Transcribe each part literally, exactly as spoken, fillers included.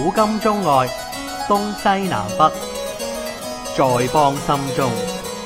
古今中外，東西南北，在邦心中。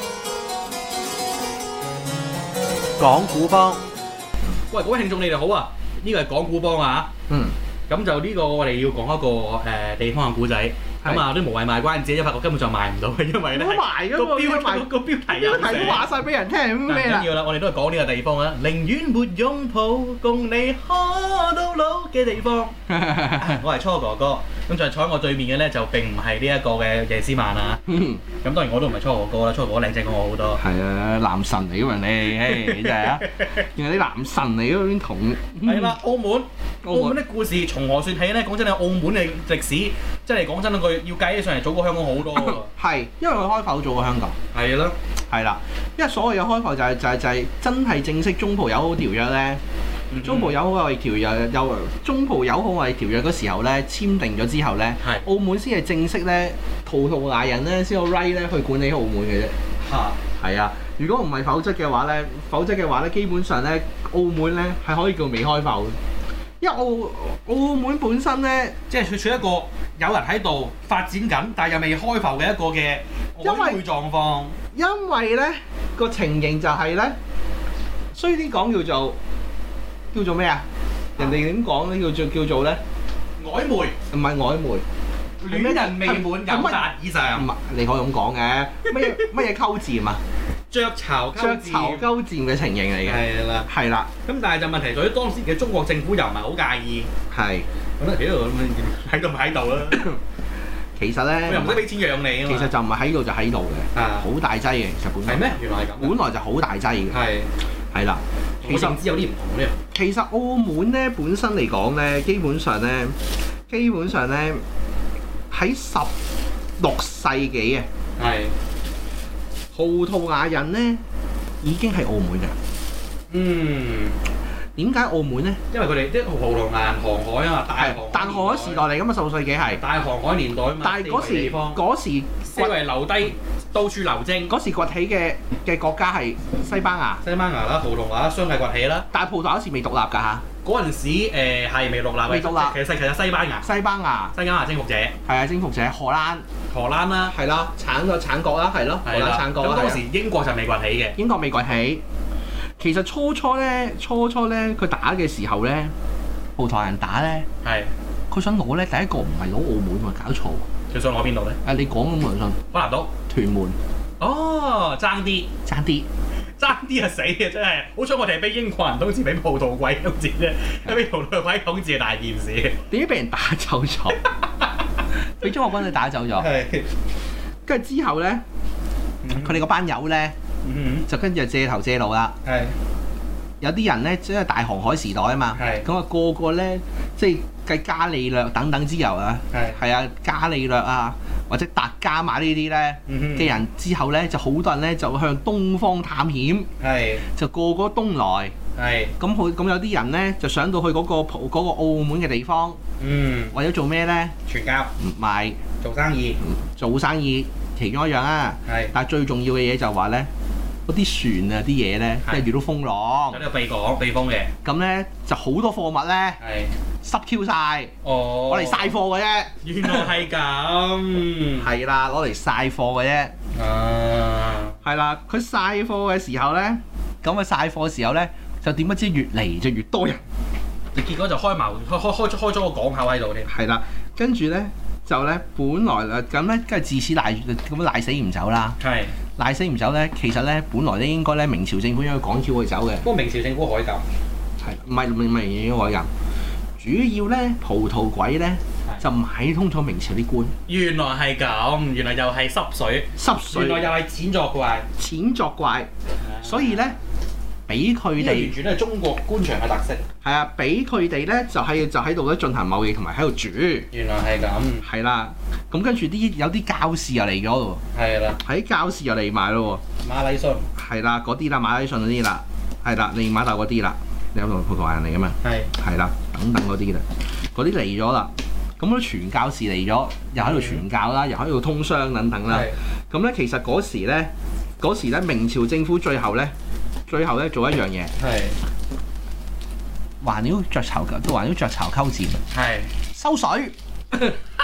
講古邦， 喂，各位聽眾你哋好啊！呢個係講古邦啊， 嗯， 咁就呢個我哋要講一個誒、呃、地方嘅古仔，咁啊啲無謂賣關子，因為我根本就賣唔到嘅，因為咧冇賣㗎個喎， 標賣個個標題有標題都話晒俾人聽咁咩啦唔緊？要啦，我哋都係講呢個地方啊，寧願沒擁抱，共你可到老嘅地方。我係初哥哥，咁就係坐喺我對面嘅咧，就並唔係呢一個嘅謝思曼啊。咁當然我都唔係初哥哥啦，初哥哥靚仔過我好多。 係啊，男神嚟㗎嘛你，唉真係啊，原來啲男神嚟嗰邊同係啦，澳門， 澳門澳門的故事從何說起咧？講真啊，澳門嘅歷史真係講真嗰句，要計起上嚟早過香港好多㗎。 係，因為佢開埠早過香港。 係啦， 係啦，因為所謂嘅開埠就係、就係、就係、真係正式中葡友好條約咧。 嗯、 中葡友好貿易條約又中葡友好貿易條約嗰時候咧簽訂咗之後咧， 係澳門先係正式咧葡萄牙人咧先有 right 咧去管理澳門嘅啫。 嚇， 係啊，如果唔係否則嘅話咧，否則嘅話咧，基本上咧澳門咧係可以叫未開埠，因為澳澳門本身咧， 即係佢處一個有人喺度發展緊，但係又未開埠嘅一個嘅曖昧狀況。 因為咧個情形就係咧，衰啲講叫做叫做咩啊？人哋點講咧？叫做叫做咧曖昧， 唔係曖昧， 戀人未滿九達以唔上， 係你可以咁講嘅。乜嘢乜嘢溝佔啊？ 雀巢雀溝巢佔， 溝佔嘅情形嚟嘅。 係啦。 係啦， 咁但係就問題在於當時嘅中國政府又唔係好介意， 係。 咁啊屌咁樣喺度咪喺度啦， 其實咧， 我又唔使俾錢養你啊嘛。 其實就唔係喺度就喺度嘅， 啊好大劑嘅。其實本來係咩？原來係咁。 本來就好大劑嘅。 係。 係啦，其實我認知有啲唔同呢。 其實澳門咧本身嚟講咧，基本上咧，基本上咧喺十六世紀啊， 係。 葡萄牙人咧已經係澳門嘅。 嗯。 點解澳門咧？ 因為佢哋啲葡萄牙人航海啊嘛，大航海但航海時代嚟㗎嘛，十六世紀係。 大航海年代啊嘛， 但係嗰時地方嗰時四圍留低，到處留精。 嗰時崛起嘅嘅國家係西班牙， 西班牙啦、葡萄牙啦，相繼崛起啦。 但係葡萄牙嗰時未獨立㗎嚇。 嗰陣時誒係未獨立嘅， 未獨立其實其實西班牙， 西班牙西班牙征服者， 係啊，征服者荷蘭荷蘭啦， 係啦，產個產國啦，係咯，荷蘭係啦。 產國啦。 咁當係啊時英國就未崛起嘅。 英國未崛起，其實初初咧，初初咧，佢打嘅時候咧，葡萄牙人打咧， 係。 佢想攞咧，第一個唔係攞澳門喎，搞錯。 佢想攞邊度咧？ 誒，你講咁冇人信。 海南島。 屯門哦，爭啲， 爭啲， 爭啲啊死啊！真係，好彩我哋係俾英國人統治，俾葡萄鬼統治啫。俾葡萄鬼統治係大件事。 點知俾人打走咗？俾中國軍隊打走咗。 係。 跟住之後咧，佢哋嗰班友咧， 嗯就跟住就借頭借路啦。 係。 有啲人咧，即係大航海時代啊嘛， 係咁啊個個咧，即係計伽利略等等之由啊， 係係啊，伽利略啊，或者達伽馬呢啲咧嘅人之後咧，就好多人咧就向東方探險， 係就個個東來， 係咁好咁有啲人咧就上到去嗰、個嗰、個澳門嘅地方， 嗯， 為咗做咩咧？ 傳教唔係做生意做生意，其中一樣啊， 係。 但係最重要嘅嘢就係話咧，嗰啲船啊啲嘢咧，即係遇到風浪有，呢個避港避風嘅， 咁咧就好多貨物咧係。 濕 Q 晒， 哦， 攞嚟晒貨嘅啫。 原來係咁。 係啦，攞嚟晒貨嘅啫。 啊， 係啦，佢晒貨嘅時候咧，咁啊晒貨嘅時候咧，就點不知越嚟就越多人。 結果就開矛開開開開咗個港口喺度添。 係啦，跟住咧就咧，本來誒咁咧，跟住自此賴咁賴死唔走啦。 係。 賴死唔走咧，其實咧，本來咧應該咧，明朝政府應該趕橋佢走嘅。 不過明朝政府海禁。 係，唔係唔係唔係應該改㗎。主要咧，葡萄鬼咧就買通咗明朝啲官。 原來係咁，原來又係濕水， 濕水。 原來又係錢作怪。 錢作怪，所以咧，俾佢呢個哋完全都係中國官場嘅特色。 係啊，俾佢哋咧就喺就喺度咧進行貿易同埋喺度住。 原來係咁。 係啦，咁跟住啲有啲教士又嚟咗咯喎。 係啦。 喺教士又嚟埋咯喎。馬禮遜。 係啦，嗰啲啦，馬禮遜嗰啲啦，係啦，利瑪竇嗰啲啦，你有冇葡萄牙人嚟㗎嘛？ 係。 係啦，等等嗰啲啦，嗰啲嚟咗啦。咁嗰啲傳教士嚟咗，又喺度傳教啦，又喺度通商等等啦。咁咧，其實嗰時咧，嗰時咧，明朝政府最後咧，最後咧做一樣嘢。 係。 環繞雀巢都環繞雀巢溝佔。 係。 收水。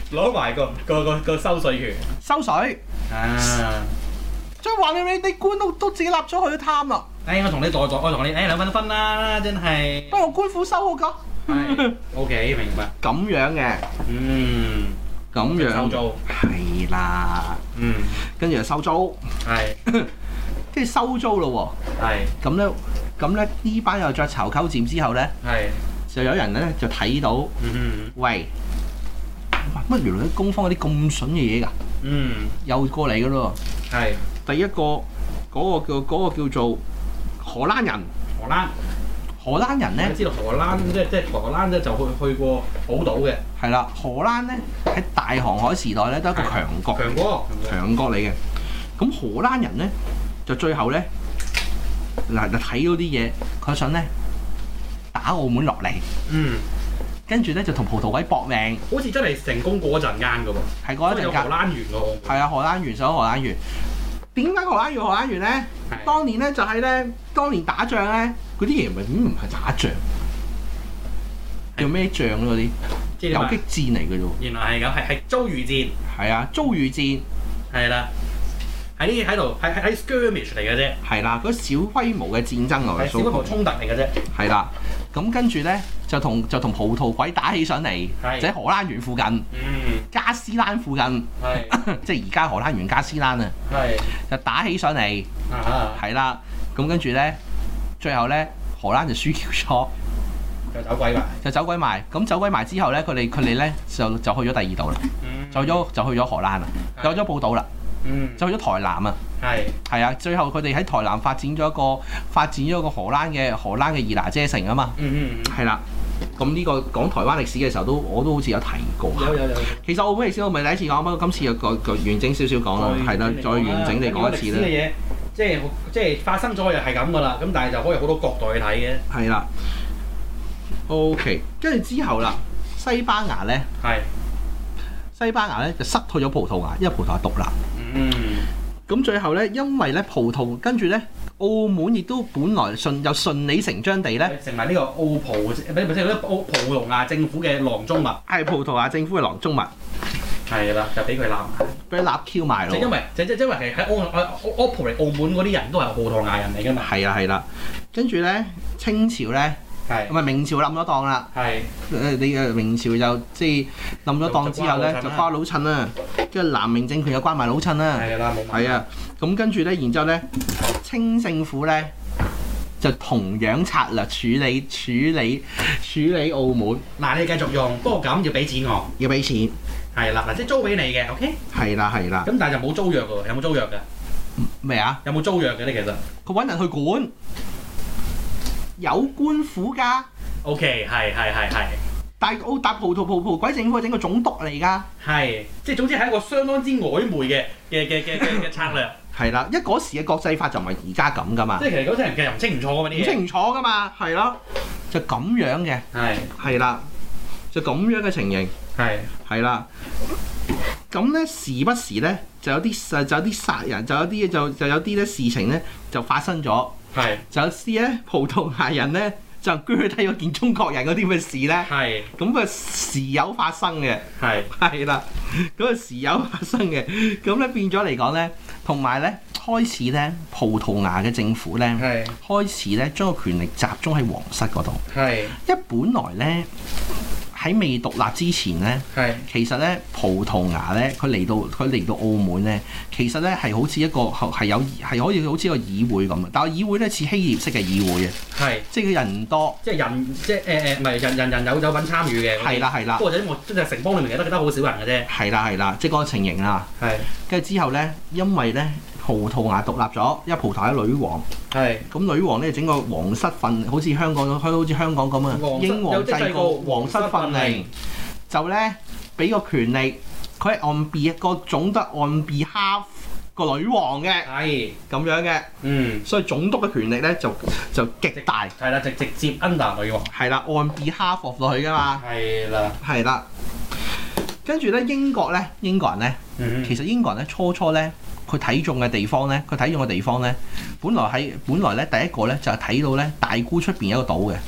攞埋個個個個收稅權收水。 啊！ 即係話你你你官都都自己立咗佢都貪啦。 誒，我同你代代，我同你誒兩蚊分啦，真係。 不過我官府收我㗎。 係 OK，明白。 咁樣嘅， 嗯， 咁樣收租係啦。 嗯， 跟住就收租， 係跟住收租咯喎。 係咁咧，咁咧呢班又着巢鳩佔之後咧， 係， 就有人咧就睇到， 嗯喂，乜原來啲工方有啲咁筍嘅嘢㗎， 嗯， 又過嚟㗎咯。 係第一個嗰個叫嗰個叫做荷蘭人， 荷蘭。 荷蘭人咧你知道荷蘭即係即係荷蘭咧就去去過寶島嘅， 係啦，荷蘭咧喺大航海時代咧都係一個強國， 強國強國嚟嘅。咁荷蘭人咧就最後咧嗱就睇到啲嘢，佢想咧打澳門落嚟， 嗯， 跟住咧就同葡萄鬼搏命， 好似真係成功過一陣間嘅喎， 係嗰一陣間有荷蘭園喎， 係啊，荷蘭園上咗荷蘭園。點解荷蘭園荷蘭園咧？當年咧就係咧，當年打仗咧，嗰啲嘢唔係點唔係打仗，叫咩仗咧嗰啲？ 即係遊擊戰嚟嘅啫喎。 原來係咁，係係遭遇戰， 係啊，遭遇戰係啦，喺呢喺度係係喺 skirmish 嚟嘅啫， 係啦，嗰小規模嘅戰爭嚟嘅， 係小規模衝突嚟嘅啫， 係啦。咁跟住咧就同就同葡萄鬼打起上嚟，就喺荷蘭園附近， 嗯， 加斯蘭附近， 係即係而家荷蘭園加斯蘭啊， 係就打起上嚟， 啊係啦。咁跟住咧，最後咧荷蘭就輸咗， 就走鬼埋， 就走鬼埋。咁走鬼埋之後咧，佢哋佢哋咧就就去咗第二度啦， 嗯， 就咗就去咗荷蘭啦，就去咗寶島啦， 嗯， 就去咗台南啊。 係係啊，最後佢哋喺台南發展咗一個發展咗一個荷蘭嘅荷蘭嘅二拿遮城啊嘛。 嗯嗯嗯， 係啦，咁呢個講台灣歷史嘅時候都我都好似有提過。 有有有。 其實澳門歷史我唔係第一次講，不過今次又個個完整少少講啦，係啦，再完整地講一次啦。 嘅嘢，即係即係發生咗又係咁噶啦，咁但係就可以好多角度去睇嘅。 係啦。OK，跟住之後啦，西班牙咧， 係。 西班牙咧就失去咗葡萄牙，因為葡萄牙獨立。 嗯。 咁最後咧，因為咧葡萄跟住咧，澳門亦都本來順又順理成章地咧， 成為呢個澳葡，唔係唔係即係嗰啲澳葡萄牙政府嘅囊中物。 係葡萄牙政府嘅囊中物， 係啦，就俾佢攬， 俾佢立 Q 埋咯。 就因為就即係因為係喺澳澳澳葡嚟澳門嗰啲人都係葡萄牙人嚟㗎嘛。 係啊係啦，跟住咧清朝咧， 係咁啊明朝冧咗檔啦。 係誒你誒明朝就即係冧咗檔之後咧，就瓜老襯啦，跟住南明政權又關埋老襯啦。 係啦，冇問題。 係啊，咁跟住咧，然之後咧，清政府咧就同樣策略處理處理處理澳門。 嗱，你繼續用，不過咁要俾錢我。 要俾錢。 係啦，嗱，即係租俾你嘅，OK。 係啦係啦。 咁但係就冇租約喎，有冇租約嘅？ 咩啊？ 有冇租約嘅咧？其實佢揾人去管，有官府㗎。 OK，係係係係。 但係澳大葡萄葡葡鬼政府係整個總督嚟㗎。 係，即係總之係一個相當之曖昧嘅嘅嘅嘅嘅嘅策略。 係啦，因為嗰時嘅國際法就唔係而家咁㗎嘛。 即係其實嗰啲人其實唔清唔楚㗎嘛啲嘢。 唔清唔楚㗎嘛，係咯，就咁樣嘅。 係係啦，就咁樣嘅情形。 係係啦。咁咧時不時咧就有啲就有啲殺人，就有啲就就有啲咧事情咧就發生咗。 係。 就有啲咧葡萄牙人咧就鋸低咗件中國人嗰啲咁嘅事咧。 係。 咁啊時有發生嘅。 係。 係啦，咁啊時有發生嘅，咁咧變咗嚟講咧，同埋咧開始咧葡萄牙嘅政府咧， 係開始咧將個權力集中喺皇室嗰度。 係。 因為本來咧喺未獨立之前咧， 係其實咧葡萄牙咧佢嚟到佢嚟到澳門咧，其實咧係好似一個係有係可以好似一個議會咁嘅，但係議會咧似希臘式嘅議會嘅， 係即係人唔多， 即係人即係誒誒唔係人人人有有份參與嘅。 係啦係啦， 不過就因為即係城邦裏面得得好少人嘅啫。 係啦係啦，即係嗰個情形啦。 係。 跟住之後咧，因為咧葡萄牙獨立咗，因為葡萄牙女王， 係。 咁女王咧整個皇室訓，好似香港好似香港咁啊，英皇制個皇室訓令，就咧俾個權力，佢係 on behalf 個總督 on behalf 個女王嘅， 係咁樣嘅， 嗯， 所以總督嘅權力咧就就極大， 係啦，直直接 under 女王， 係啦 on behalf of 佢噶嘛， 係啦， 係啦，跟住咧英國咧英國人咧， 嗯， 其實英國人咧初初咧。佢睇中嘅地方咧，佢睇中嘅地方咧，本來喺本來咧第一個咧就係睇到咧大沽出邊有一個島嘅，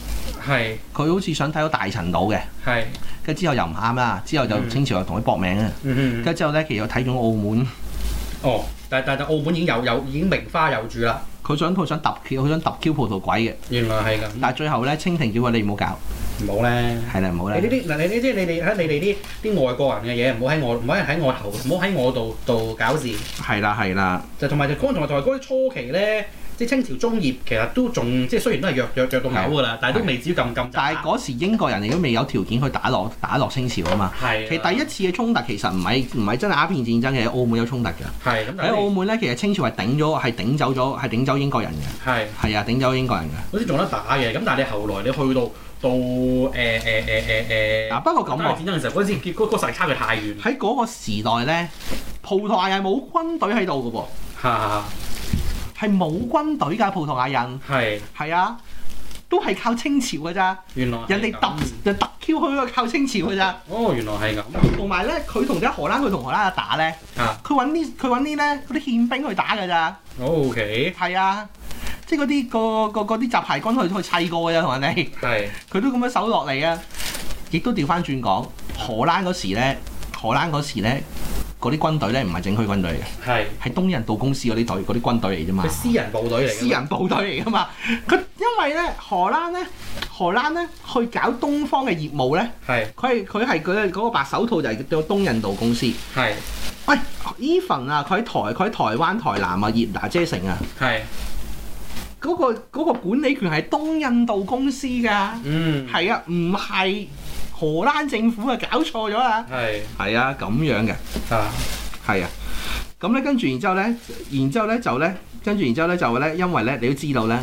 係佢好似想睇到大陳島嘅， 係， 跟住之後又唔啱啦，之後就清朝又同佢搏命啊， 嗯跟住之後咧其實睇中澳門， 哦，但但但澳門已經有有已經名花有主啦， 佢想佢想揼 Q，佢想揼 Q 葡萄鬼嘅， 原來係咁， 但係最後咧清廷叫佢你唔好搞， 唔好咧。 係啦唔好咧， 你呢啲嗱，你呢啲你哋喺你哋啲啲外國人嘅嘢，唔好喺我唔好喺我頭，唔好喺我度度搞事。 係啦係啦， 就同埋就嗰同埋同埋嗰啲初期咧，即係清朝中葉其實都仲即係雖然都係弱弱弱到嘔㗎啦，但係都未至於咁咁。 但係嗰時英國人亦都未有條件去打落打落清朝啊嘛。 係。 其實第一次嘅衝突其實唔係唔係真係鴉片戰爭嘅，澳門有衝突㗎。 係咁。 喺澳門咧，其實清朝係頂咗係頂走咗係頂走英國人嘅。 係。 係啊，頂走英國人嘅。 好似仲得打嘅，咁但係你後來你去到到誒誒誒誒誒嗱，不過咁喎， 戰爭嘅時候嗰陣時，嗰嗰實力差距太遠。 喺嗰個時代咧，葡萄牙係冇軍隊喺度嘅噃。 哈哈哈。 係冇軍隊㗎，葡萄牙人。 係。 係啊，都係靠清朝㗎咋。 原來。 人哋揼就揼 Q 佢都靠清朝㗎咋。 哦，原來係咁。 同埋咧，佢同啲荷蘭，佢同荷蘭打咧， 啊， 佢揾啲佢揾啲咧嗰啲憲兵去打㗎咋。 O K。 係啊，即係嗰啲個個嗰啲雜牌軍去去砌過㗎咋，同人哋。 係。 佢都咁樣守落嚟啊！亦都調翻轉講，荷蘭嗰時咧，荷蘭嗰時咧。嗰啲軍隊咧唔係整區軍隊嚟嘅，係係東印度公司嗰啲隊嗰啲軍隊嚟啫嘛。 佢私人部隊嚟嘅。私人部隊嚟㗎嘛。佢因為咧荷蘭咧荷蘭咧去搞東方嘅業務咧，係佢係佢係佢嗰個白手套就係叫東印度公司。係。喂 ，Even 啊，佢喺台佢喺台灣台南啊，葉拿遮城啊。係。嗰個嗰個管理權係東印度公司㗎。嗯。係啊，唔係。荷蘭政府啊搞錯咗啊！係係啊咁樣嘅啊係啊，咁咧跟住然之後咧，然之後咧就咧跟住然之後咧就咧，因為咧你都知道咧，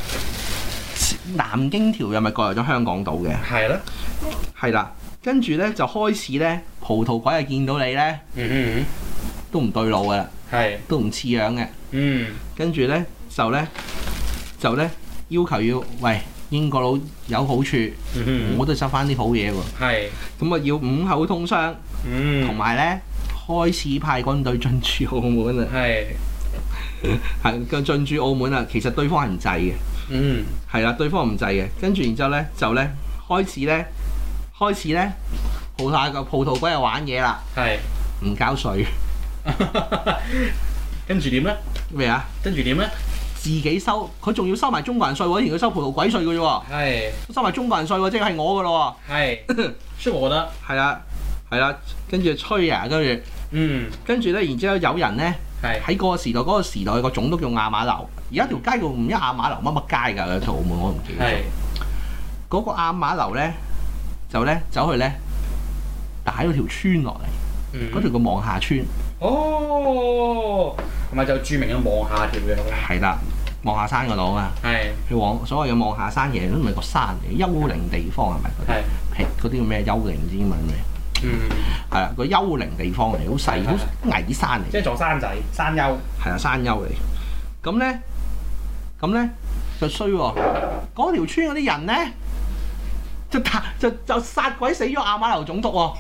南京條約咪割入咗香港島嘅係啦，係啦，跟住咧就開始咧葡萄鬼啊見到你咧，嗯嗯都唔對路㗎啦，係都唔似樣嘅，嗯，跟住咧就咧就咧要求要喂。英國佬有好處，嗯、我都執翻啲好嘢喎。係，咁啊要五口通商，同埋咧開始派軍隊進駐澳門啊。係，係嘅進駐澳門啊，其實對方係唔制嘅。嗯，係啦，對方唔制嘅。跟住然之後咧，就咧開始咧，開始咧葡萄個葡萄鬼又玩嘢啦。係，唔交稅。跟住點咧？咩啊？跟住點咧？自己收，佢仲要收埋中國人稅喎，以前佢收葡萄鬼稅嘅啫喎。係。收埋中國人稅喎，即係係我嘅咯喎。係。所以我覺得。係啦，係啦，跟住吹啊，跟住。嗯。跟住咧，然之後有人咧，喺嗰個時代，嗰、嗰個時代個總督叫亞馬樓，而家條街叫唔知亞馬樓乜乜街㗎，喺澳門我唔記得咗。係。嗰個亞馬樓咧，就咧走去咧打咗條村落嚟，嗰、嗯、條叫望下村。哦。同埋就著名嘅望下條嘅。係啦。望下山嗰度啊，係佢往所謂嘅望下山，其實都唔係個山嚟，幽靈地方係咪？係平嗰啲叫咩幽靈唔知英文咩？嗯，係啊，個幽靈地方嚟，好細，好矮山嚟。即係座山仔，山丘。係啊，山丘嚟。咁咧，咁咧就衰喎。嗰條村嗰啲人咧，就就就殺鬼死咗亞馬樓總督喎。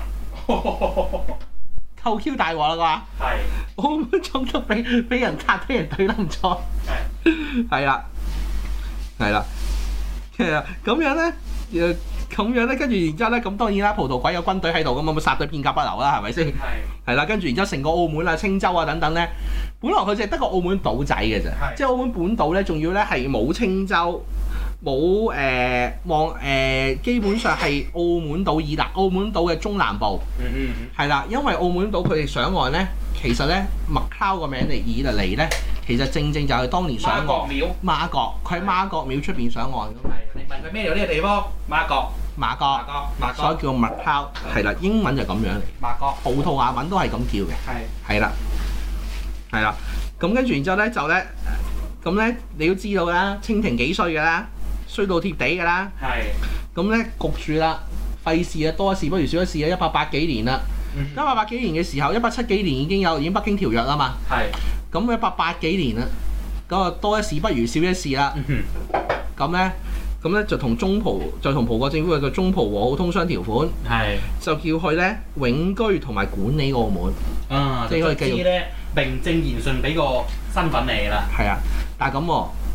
扣 Q 大鑊啦啩，係澳門總督俾俾人殺，俾人對冧咗，係係啦，係啦，其實咁樣咧，誒咁樣咧，跟住然之後咧，咁當然啦，葡萄鬼有軍隊喺度咁，咪殺到片甲不留啦，係咪先？係係啦，跟住然之後成個澳門啊、青州啊等等咧，本來佢淨係得個澳門島仔嘅啫，即係澳門本島咧，仲要咧係冇青州。冇誒望誒，基本上係澳門島以南，澳門島嘅中南部，嗯嗯嗯，係啦，因為澳門島佢哋上岸咧，其實咧麥考個名嚟以嚟嚟咧，其實正正就係當年上岸。媽閣廟。媽閣，佢喺媽閣廟出邊上岸咁。係，你問佢咩嚟呢個地方？媽閣。媽閣。媽閣。所以叫麥考，係啦，英文就咁樣嚟。媽閣。葡萄牙文都係咁叫嘅。係。係啦。係啦，咁跟住然之後咧就咧，咁咧你都知道啦，清廷幾衰㗎啦。衰到貼地㗎啦，係咁咧焗住啦，費事啊，多一事不如少一事啊！一八八幾年啦，一八八幾年嘅時候，一八七幾年已經有已經北京條約啦嘛，係咁一八八幾年啦，咁啊多一事不如少一事啦，咁咧咁咧就同中葡就同葡國政府嘅個中葡和好通商條款，係就叫佢咧永居同埋管理澳門，啊，即係可以繼續咧名正言順俾個身份你啦，係啊，但係咁喎。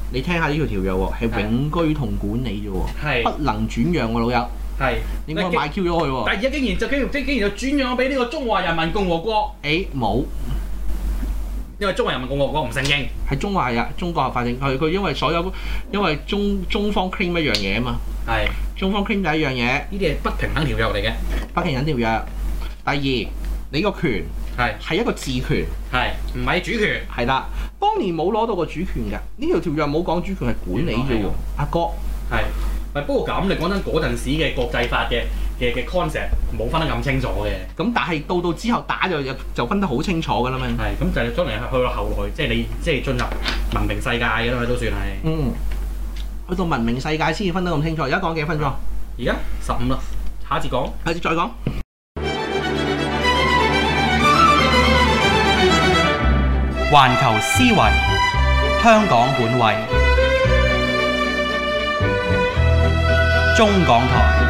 你聽下呢條條約喎，係永居同管理啫喎， 係不能轉讓喎，老友。 係。 你應該買 Q 咗佢喎。 但係而家竟然就竟然即竟然就轉讓俾呢個中華人民共和國。 誒冇， 因為中華人民共和國唔承認。 係中華係啊，中國合法證。佢佢因為所有因為中中方 claim 一樣嘢啊嘛。 係。 中方 claim 就一樣嘢。 呢啲係不平等條約嚟嘅。 不平等條約。第二，你個權係係一個治權， 係唔係主權？ 係啦。當年冇攞到個主權㗎，呢條條約冇講主權係管理啫喎，阿哥。 係。唔不過咁，你講真嗰陣時嘅國際法嘅嘅嘅 concept 冇分得咁清楚嘅。 咁但係到到之後打就就分得好清楚㗎啦嘛。 係，咁就係將嚟去到後來，即係你即係進入文明世界㗎啦，都算係。 嗯。去到文明世界先至分得咁清楚。而家講幾分鐘？ 而家十五啦，下一節講。 下次再講。 環球思維，香港本位，中港台。